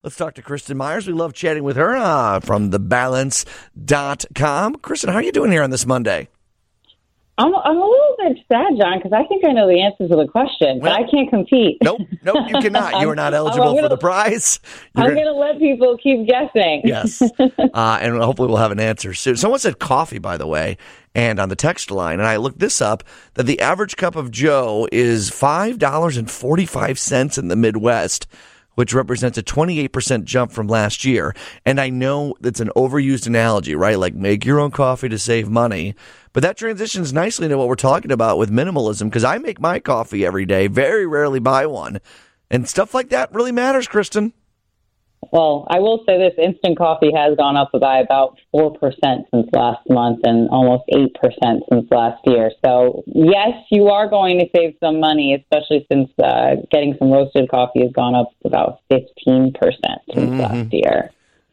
Let's talk to Kristen Myers. We love chatting with her from thebalance.com. Kristen, how are you doing here on this Monday? I'm a little bit sad, John, because I think I know the answer to the question, but I can't compete. Nope, you cannot. You are not eligible for the prize. I'm going to let people keep guessing. Yes, and hopefully we'll have an answer soon. Someone said coffee, by the way, and on the text line, and I looked this up, that the average cup of Joe is $5.45 in the Midwest, which represents a 28% jump from last year. And I know that's an overused analogy, right? Like make your own coffee to save money. But that transitions nicely into what we're talking about with minimalism, because I make my coffee every day, very rarely buy one. And stuff like that really matters, Kristen. Well, I will say this, instant coffee has gone up by about 4% since last month and almost 8% since last year. So, yes, you are going to save some money, especially since getting some roasted coffee has gone up about 15% since last year.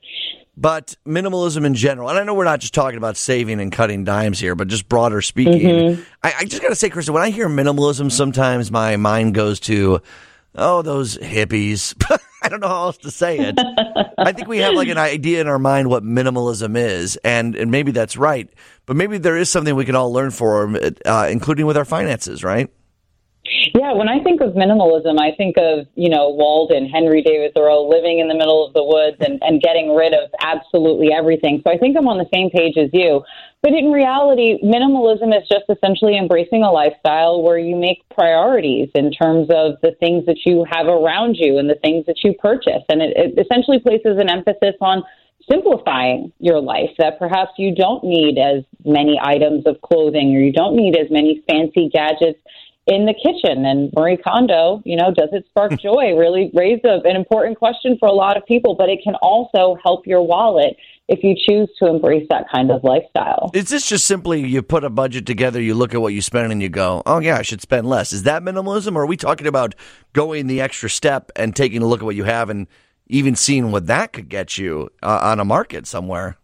But minimalism in general, and I know we're not just talking about saving and cutting dimes here, but just broader speaking, I just got to say, Kristen, when I hear minimalism, sometimes my mind goes to, those hippies. I don't know how else to say it. I think we have like an idea in our mind what minimalism is, and maybe that's right. But maybe there is something we can all learn from, including with our finances, right? Yeah, when I think of minimalism, I think of, Walden, Henry David Thoreau, living in the middle of the woods and getting rid of absolutely everything. So I think I'm on the same page as you. But in reality, minimalism is just essentially embracing a lifestyle where you make priorities in terms of the things that you have around you and the things that you purchase. And it essentially places an emphasis on simplifying your life, that perhaps you don't need as many items of clothing or you don't need as many fancy gadgets in the kitchen. And Marie Kondo, does it spark joy? Really raised an important question for a lot of people, but it can also help your wallet if you choose to embrace that kind of lifestyle. Is this just simply you put a budget together, you look at what you spend, and you go, oh, yeah, I should spend less? Is that minimalism, or are we talking about going the extra step and taking a look at what you have and even seeing what that could get you on a market somewhere?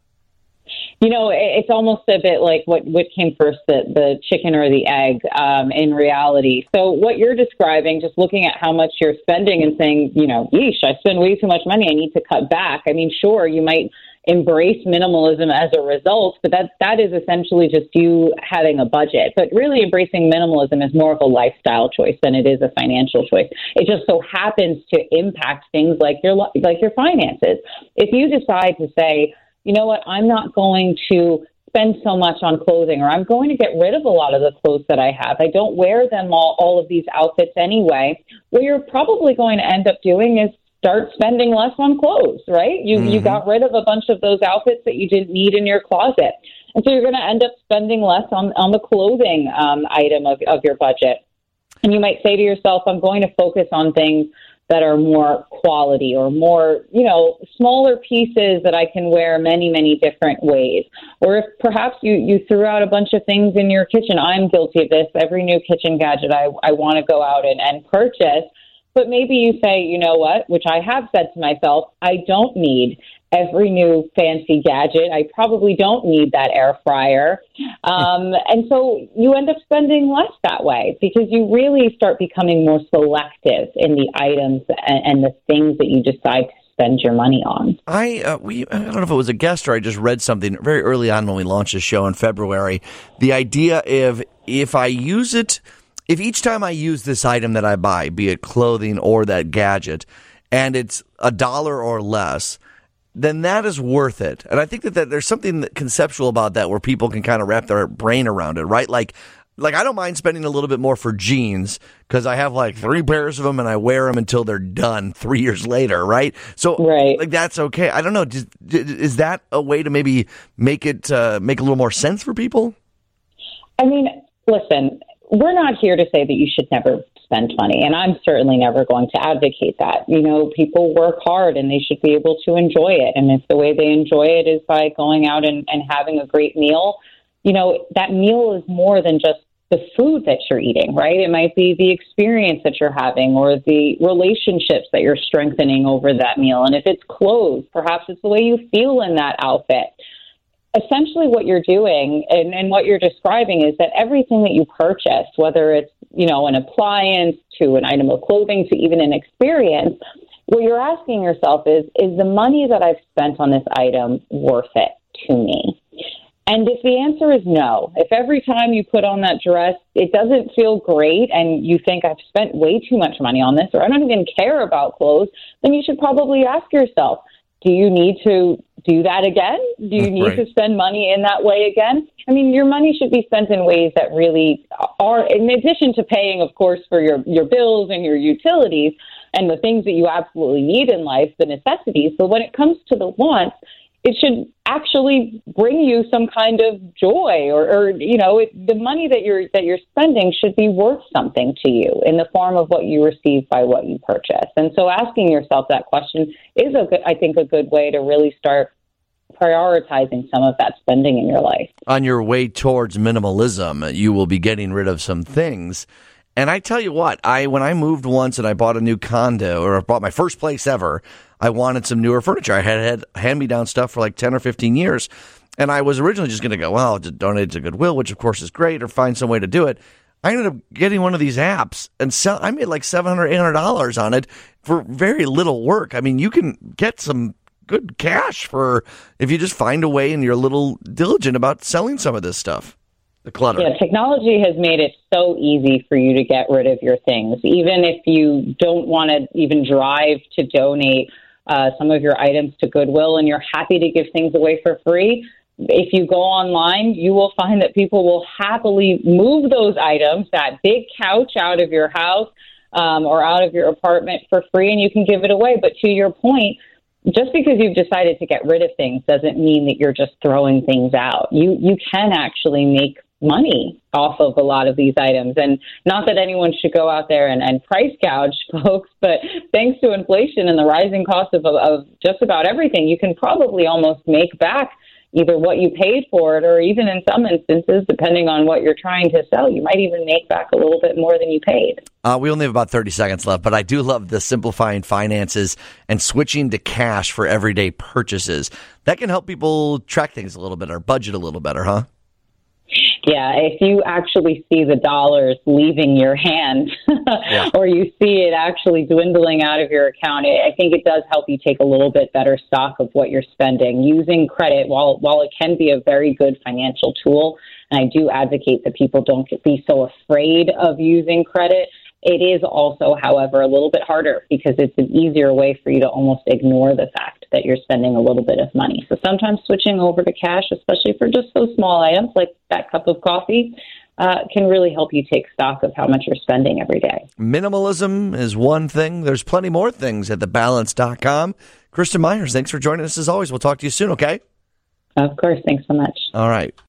It's almost a bit like what came first, the chicken or the egg, in reality. So what you're describing, just looking at how much you're spending and saying, yeesh, I spend way too much money, I need to cut back. I mean, sure, you might embrace minimalism as a result, but that is essentially just you having a budget. But really embracing minimalism is more of a lifestyle choice than it is a financial choice. It just so happens to impact things like your finances. If you decide to say, you know what, I'm not going to spend so much on clothing, or I'm going to get rid of a lot of the clothes that I have. I don't wear them all of these outfits anyway. What you're probably going to end up doing is start spending less on clothes, right? You got rid of a bunch of those outfits that you didn't need in your closet. And so you're going to end up spending less on the clothing item of your budget. And you might say to yourself, I'm going to focus on things that are more quality or more, smaller pieces that I can wear many, many different ways. Or if perhaps you threw out a bunch of things in your kitchen. I'm guilty of this. Every new kitchen gadget I want to go out and purchase. But maybe you say, you know what, which I have said to myself, I don't need every new fancy gadget. I probably don't need that air fryer. And so you end up spending less that way because you really start becoming more selective in the items and the things that you decide to spend your money on. I don't know if it was a guest or I just read something very early on when we launched the show in February. The idea of if each time I use this item that I buy, be it clothing or that gadget, and it's $1 or less, then that is worth it. And I think that there's something conceptual about that where people can kind of wrap their brain around it, right? Like I don't mind spending a little bit more for jeans because I have like 3 pairs of them and I wear them until they're done 3 years later, right? So like that's okay. I don't know. Is that a way to maybe make it make a little more sense for people? I mean, listen, we're not here to say that you should never spend money, and I'm certainly never going to advocate that. People work hard and they should be able to enjoy it. And if the way they enjoy it is by going out and having a great meal, that meal is more than just the food that you're eating, right? It might be the experience that you're having or the relationships that you're strengthening over that meal. And if it's clothes, perhaps it's the way you feel in that outfit. Essentially what you're doing and what you're describing is that everything that you purchase, whether it's, an appliance to an item of clothing to even an experience, what you're asking yourself is the money that I've spent on this item worth it to me? And if the answer is no, if every time you put on that dress, it doesn't feel great and you think I've spent way too much money on this, or I don't even care about clothes, then you should probably ask yourself, do you need to do that again? Do you need to spend money in that way again? I mean, your money should be spent in ways that really are, in addition to paying, of course, for your bills and your utilities and the things that you absolutely need in life, the necessities. But when it comes to the wants, it should actually bring you some kind of joy, or the money that you're spending should be worth something to you in the form of what you receive by what you purchase. And so, asking yourself that question is I think a good way to really start prioritizing some of that spending in your life. On your way towards minimalism, you will be getting rid of some things. And I tell you what, when I moved once and I bought a new condo, or I bought my first place ever, I wanted some newer furniture. I had hand-me-down stuff for like 10 or 15 years. And I was originally just going to go, well, I'll just donate it to Goodwill, which of course is great, or find some way to do it. I ended up getting one of these apps and I made like $700, $800 on it for very little work. I mean, you can get some good cash if you just find a way and you're a little diligent about selling some of this stuff. The clutter. Yeah, technology has made it so easy for you to get rid of your things. Even if you don't want to even drive to donate some of your items to Goodwill and you're happy to give things away for free, if you go online, you will find that people will happily move those items, that big couch, out of your house or out of your apartment for free, and you can give it away. But to your point, just because you've decided to get rid of things doesn't mean that you're just throwing things out. You can actually make money off of a lot of these items. And not that anyone should go out there and price gouge folks, but thanks to inflation and the rising cost of just about everything, you can probably almost make back either what you paid for it, or even in some instances, depending on what you're trying to sell, you might even make back a little bit more than you paid. We only have about 30 seconds left, but I do love the simplifying finances and switching to cash for everyday purchases. That can help people track things a little bit, or budget a little better, huh? Yeah, if you actually see the dollars leaving your hand or you see it actually dwindling out of your account, I think it does help you take a little bit better stock of what you're spending. Using credit, while it can be a very good financial tool, and I do advocate that people don't be so afraid of using credit, it is also, however, a little bit harder because it's an easier way for you to almost ignore the fact that you're spending a little bit of money. So sometimes switching over to cash, especially for just those small items like that cup of coffee, can really help you take stock of how much you're spending every day. Minimalism is one thing. There's plenty more things at thebalance.com. Kristen Myers, thanks for joining us as always. We'll talk to you soon, okay? Of course. Thanks so much. All right.